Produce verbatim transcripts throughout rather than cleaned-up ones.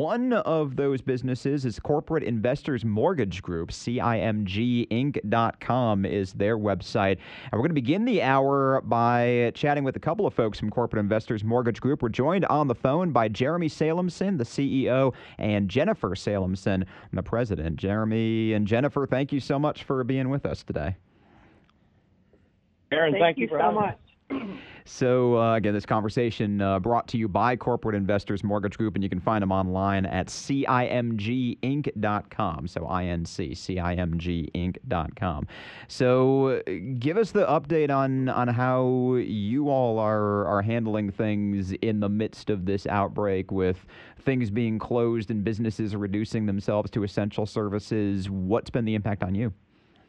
one of those businesses is Corporate Investors Mortgage Group. C I M G Inc dot com is their website. And we're going to begin the hour by chatting with a couple of folks from Corporate Investors Mortgage Group. We're joined on the phone by Jeremy Salemson, the C E O, and Jennifer Salemson, the president. Jeremy and Jennifer, thank you so much for being with us today. Aaron, thank, thank you, you so much. So, uh, again, this conversation uh, brought to you by Corporate Investors Mortgage Group, and you can find them online at C I M G Inc dot com. So, I N C, C I M G Inc dot com. So, uh, give us the update on, on how you all are, are handling things in the midst of this outbreak, with things being closed and businesses reducing themselves to essential services. What's been the impact on you?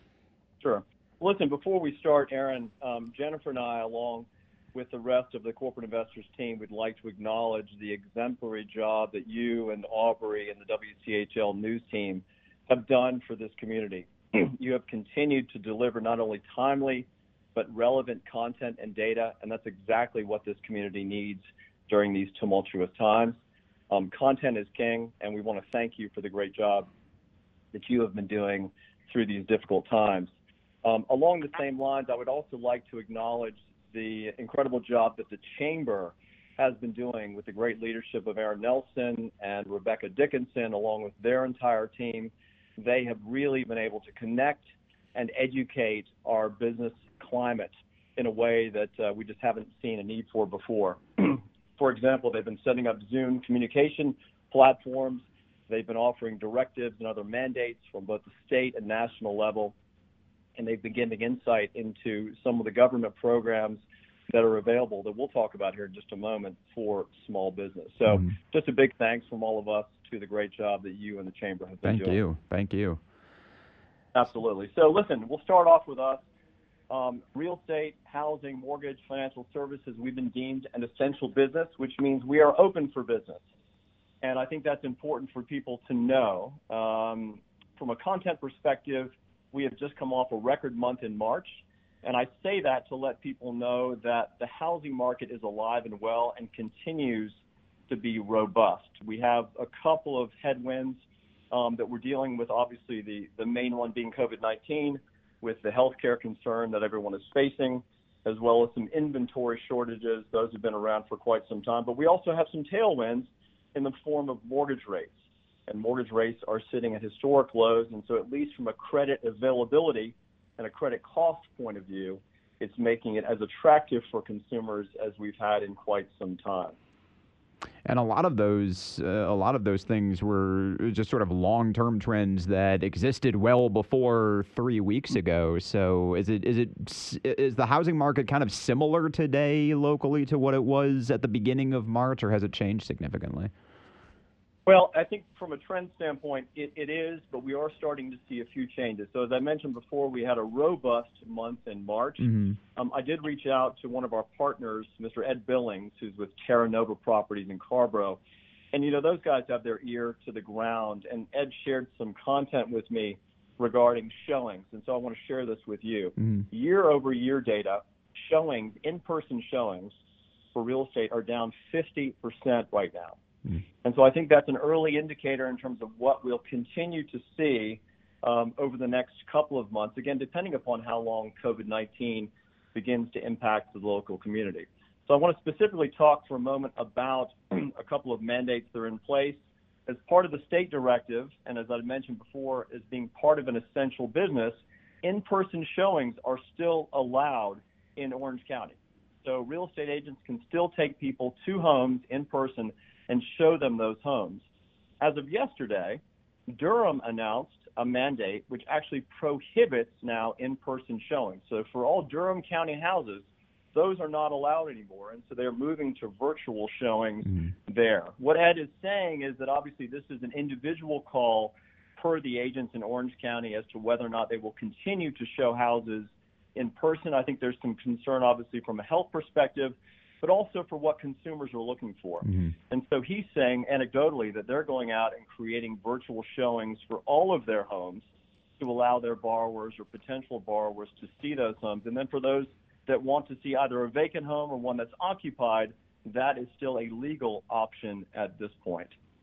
Sure. Listen, before we start, Aaron, um, Jennifer and I, along with the rest of the Corporate Investors team, would like to acknowledge the exemplary job that you and Aubrey and the W C H L News team have done for this community. You have continued to deliver not only timely, but relevant content and data, and that's exactly what this community needs during these tumultuous times. Um, content is king, and we want to thank you for the great job that you have been doing through these difficult times. Um, along the same lines, I would also like to acknowledge the incredible job that the Chamber has been doing with the great leadership of Aaron Nelson and Rebecca Dickinson, along with their entire team. They have really been able to connect and educate our business climate in a way that uh, we just haven't seen a need for before. For example, they've been setting up Zoom communication platforms. They've been offering directives and other mandates from both the state and national level, and they've been getting insight into some of the government programs that are available that we'll talk about here in just a moment for small business. So mm-hmm. just a big thanks from all of us to the great job that you and the Chamber have been Thank doing. Thank you. Thank you. Absolutely. So listen, we'll start off with us. Um, real estate, housing, mortgage, financial services, we've been deemed an essential business, which means we are open for business. And I think that's important for people to know. Um, from a content perspective, we have just come off a record month in March, and I say that to let people know that the housing market is alive and well and continues to be robust. We have a couple of headwinds um, that we're dealing with, obviously the, the main one being COVID nineteen, with the healthcare concern that everyone is facing, as well as some inventory shortages. Those have been around for quite some time, but we also have some tailwinds in the form of mortgage rates. And mortgage rates are sitting at historic lows, and so at least from a credit availability and a credit cost point of view, it's making it as attractive for consumers as we've had in quite some time. And a lot of those, uh, a lot of those things were just sort of long-term trends that existed well before three weeks ago. So, is it is it is the housing market kind of similar today locally to what it was at the beginning of March, or has it changed significantly? Well, I think from a trend standpoint, it, it is, but we are starting to see a few changes. So as I mentioned before, we had a robust month in March. Mm-hmm. Um, I did reach out to one of our partners, Mister Ed Billings, who's with Terra Nova Properties in Carborough. And, you know, those guys have their ear to the ground. And Ed shared some content with me regarding showings. And so I want to share this with you. Mm-hmm. Year-over-year data, showings, in-person showings for real estate are down fifty percent right now. And so I think that's an early indicator in terms of what we'll continue to see um, over the next couple of months, again, depending upon how long COVID nineteen begins to impact the local community. So I want to specifically talk for a moment about a couple of mandates that are in place. As part of the state directive, and as I mentioned before, as being part of an essential business, in-person showings are still allowed in Orange County. So real estate agents can still take people to homes in person and show them those homes. As of yesterday, Durham announced a mandate which actually prohibits now in-person showings. So for all Durham County houses, those are not allowed anymore, and so they're moving to virtual showings mm-hmm. there. What Ed is saying is that obviously this is an individual call per the agents in Orange County as to whether or not they will continue to show houses in person. I think there's some concern obviously from a health perspective, but also for what consumers are looking for. Mm-hmm. And so he's saying anecdotally that they're going out and creating virtual showings for all of their homes to allow their borrowers or potential borrowers to see those homes. And then for those that want to see either a vacant home or one that's occupied, that is still a legal option at this point.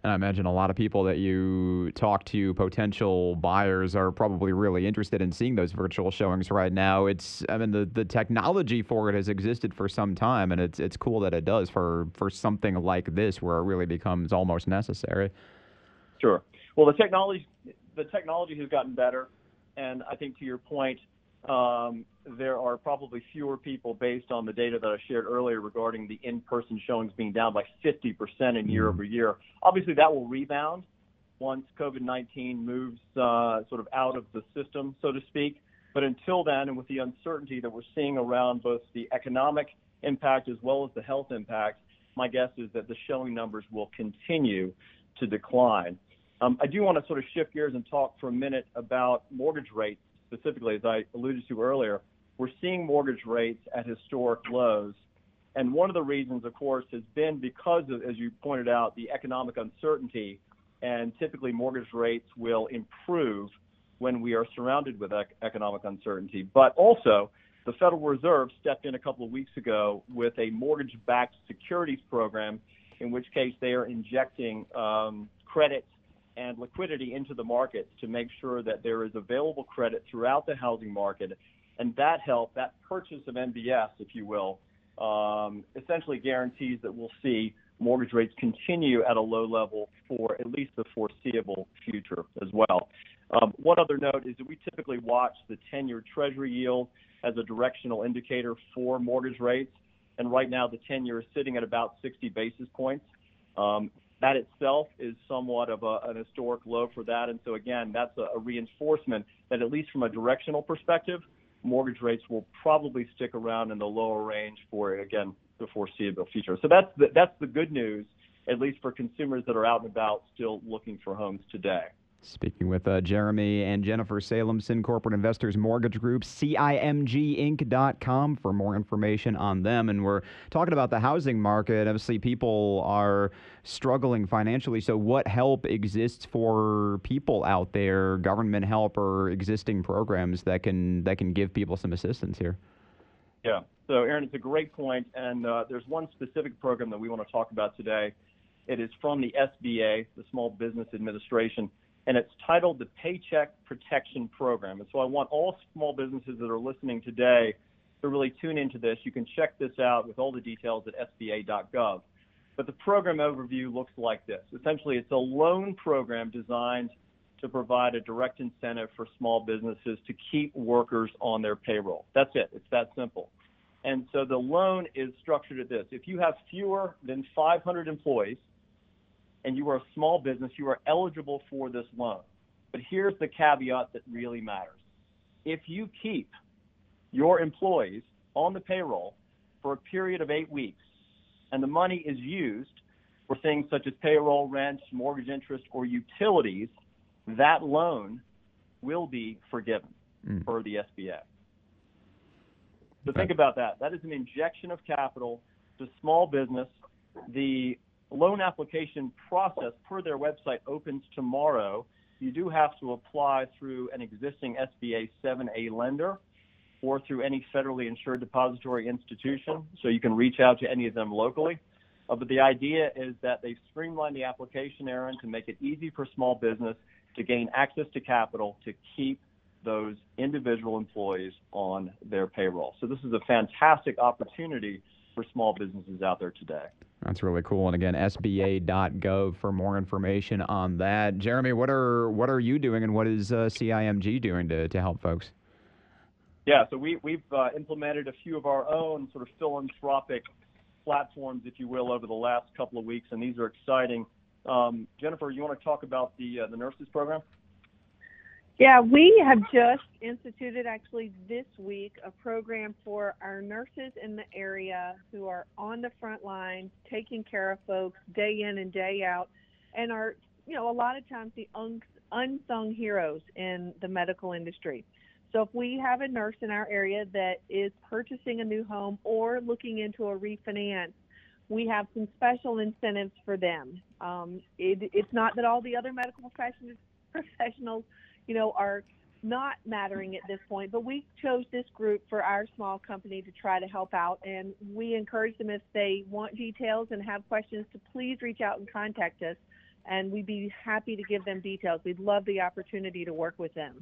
And I imagine a lot of people that you talk to, potential buyers, are probably really interested in seeing those virtual showings right now. It's, I mean, the, the technology for it has existed for some time, and it's it's cool that it does for, for something like this where it really becomes almost necessary. Sure. Well, the technology the technology has gotten better, and I think to your point, um, there are probably fewer people based on the data that I shared earlier regarding the in-person showings being down by fifty percent in year over year. Obviously, that will rebound once COVID nineteen moves uh, sort of out of the system, so to speak. But until then, and with the uncertainty that we're seeing around both the economic impact as well as the health impact, my guess is that the showing numbers will continue to decline. Um, I do want to sort of shift gears and talk for a minute about mortgage rates specifically. As I alluded to earlier, we're seeing mortgage rates at historic lows. And one of the reasons, of course, has been because of, as you pointed out, the economic uncertainty. And typically mortgage rates will improve when we are surrounded with ec- economic uncertainty. But also, the Federal Reserve stepped in a couple of weeks ago with a mortgage-backed securities program, in which case they are injecting um, credit and liquidity into the markets to make sure that there is available credit throughout the housing market. And that help, that purchase of M B S, if you will, um, essentially guarantees that we'll see mortgage rates continue at a low level for at least the foreseeable future as well. Um, one other note is that we typically watch the ten-year Treasury yield as a directional indicator for mortgage rates. And right now the ten-year is sitting at about sixty basis points. Um, That itself is somewhat of a, an historic low for that. And so, again, that's a, a reinforcement that at least from a directional perspective, mortgage rates will probably stick around in the lower range for, again, the foreseeable future. So that's the, that's the good news, at least for consumers that are out and about still looking for homes today. Speaking with uh, Jeremy and Jennifer Salemson, Corporate Investors Mortgage Group, C I M G Inc dot com for more information on them. And we're talking about the housing market. Obviously, people are struggling financially. So what help exists for people out there, government help or existing programs that can that can give people some assistance here? Yeah. So, Aaron, it's a great point. And uh, there's one specific program that we want to talk about today. It is from the S B A, the Small Business Administration, and it's titled the Paycheck Protection Program. And so I want all small businesses that are listening today to really tune into this. You can check this out with all the details at S B A dot gov. But the program overview looks like this. Essentially, it's a loan program designed to provide a direct incentive for small businesses to keep workers on their payroll. That's it. It's that simple. And so the loan is structured at this. If you have fewer than five hundred employees, and you are a small business, you are eligible for this loan. But here's the caveat that really matters. If you keep your employees on the payroll for a period of eight weeks, and the money is used for things such as payroll, rent, mortgage interest, or utilities, that loan will be forgiven mm. per the S B A. So okay. Think about that. That is an injection of capital to small business. The loan application process per their website opens tomorrow. You do have to apply through an existing S B A seven A lender or through any federally insured depository institution, so you can reach out to any of them locally. Uh, but the idea is that they've streamlined the application, Aaron, to make it easy for small business to gain access to capital to keep those individual employees on their payroll. So this is a fantastic opportunity for small businesses out there today. That's really cool. And again, S B A dot gov for more information on that. Jeremy, what are what are you doing and what is uh, C I M G doing to, to help folks? Yeah, so we, we've uh, implemented a few of our own sort of philanthropic platforms, if you will, over the last couple of weeks, and these are exciting. Um, Jennifer, you want to talk about the uh, the nurses program? Yeah, we have just instituted actually this week a program for our nurses in the area who are on the front lines, taking care of folks day in and day out, and are, you know, a lot of times the un- unsung heroes in the medical industry. So if we have a nurse in our area that is purchasing a new home or looking into a refinance, we have some special incentives for them. Um, it, it's not that all the other medical professionals, professionals you know, are not mattering at this point, but we chose this group for our small company to try to help out, and we encourage them if they want details and have questions to please reach out and contact us and we'd be happy to give them details. We'd love the opportunity to work with them.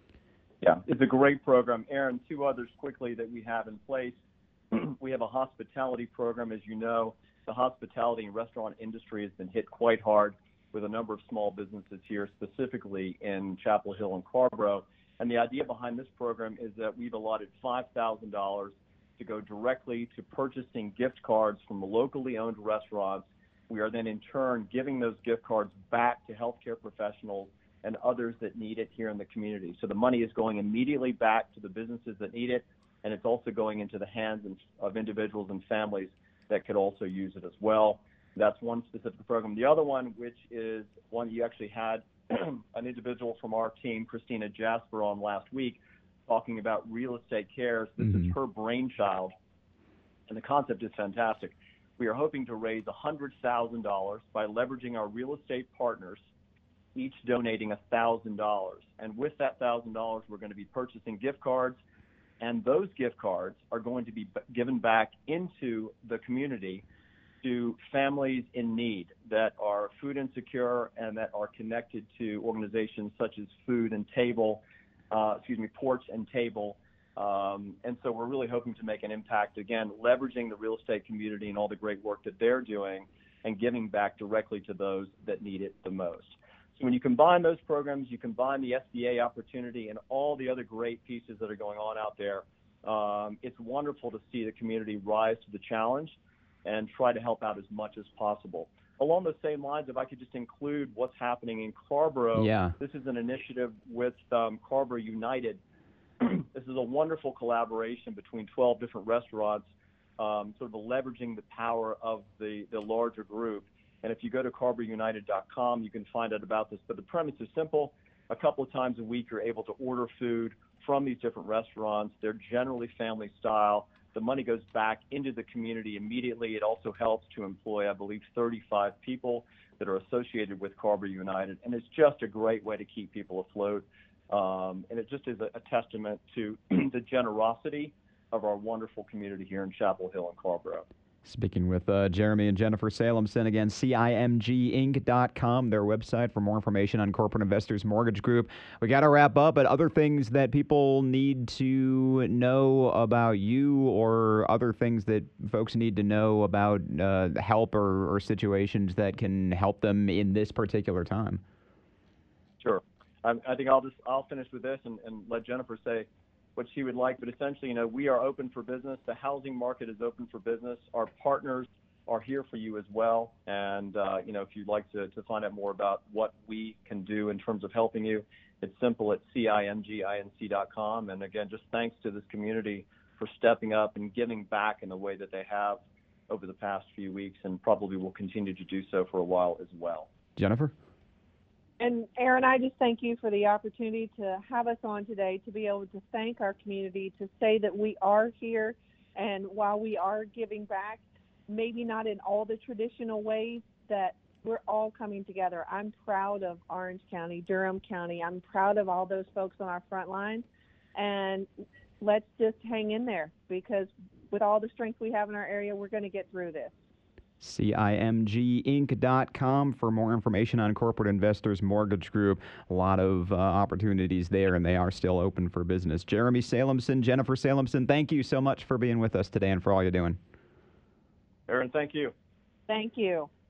Yeah, it's a great program. Aaron, two others quickly that we have in place. We have a hospitality program. As you know, the hospitality and restaurant industry has been hit quite hard with a number of small businesses here, specifically in Chapel Hill and Carrboro. And the idea behind this program is that we've allotted five thousand dollars to go directly to purchasing gift cards from locally owned restaurants. We are then in turn giving those gift cards back to healthcare professionals and others that need it here in the community. So the money is going immediately back to the businesses that need it, and it's also going into the hands of individuals and families that could also use it as well. That's one specific program. The other one, which is one you actually had an individual from our team, Christina Jasper, on last week, talking about Real Estate Cares. This mm-hmm. is her brainchild, and the concept is fantastic. We are hoping to raise one hundred thousand dollars by leveraging our real estate partners, each donating one thousand dollars. And with that one thousand dollars, we're going to be purchasing gift cards, and those gift cards are going to be given back into the community to families in need that are food insecure and that are connected to organizations such as Food and Table, uh, excuse me, Porch and Table. Um, and so we're really hoping to make an impact, again, leveraging the real estate community and all the great work that they're doing and giving back directly to those that need it the most. So when you combine those programs, you combine the S B A opportunity and all the other great pieces that are going on out there, um, it's wonderful to see the community rise to the challenge and try to help out as much as possible. Along those same lines, if I could just include what's happening in Carrboro, yeah. This is an initiative with um, Carrboro United. This is a wonderful collaboration between twelve different restaurants, um, sort of leveraging the power of the, the larger group. And if you go to carrboro united dot com, you can find out about this. But the premise is simple. A couple of times a week, you're able to order food from these different restaurants. They're generally family style. The money goes back into the community immediately. It also helps to employ, I believe, thirty-five people that are associated with Carrboro United. And it's just a great way to keep people afloat. Um, and it just is a, a testament to the generosity of our wonderful community here in Chapel Hill and Carrboro. Speaking with uh, Jeremy and Jennifer Salemson, again, C I M G Inc dot com, their website for more information on Corporate Investors Mortgage Group. We got to wrap up, but other things that people need to know about you or other things that folks need to know about uh, help or, or situations that can help them in this particular time. Sure. I, I think I'll just I'll finish with this and, and let Jennifer say what she would like, but essentially, you know, we are open for business. The housing market is open for business. Our partners are here for you as well. And, uh, you know, if you'd like to, to find out more about what we can do in terms of helping you, it's simple at C I M G Inc dot com. And again, just thanks to this community for stepping up and giving back in the way that they have over the past few weeks, and probably will continue to do so for a while as well. Jennifer? And Aaron, I just thank you for the opportunity to have us on today, to be able to thank our community, to say that we are here, and while we are giving back, maybe not in all the traditional ways, that we're all coming together. I'm proud of Orange County, Durham County. I'm proud of all those folks on our front lines, and let's just hang in there, because with all the strength we have in our area, we're going to get through this. C I M G Inc dot com for more information on Corporate Investors Mortgage Group. A lot of uh, opportunities there, and they are still open for business. Jeremy Salemson, Jennifer Salemson, thank you so much for being with us today and for all you're doing. Aaron, thank you. Thank you.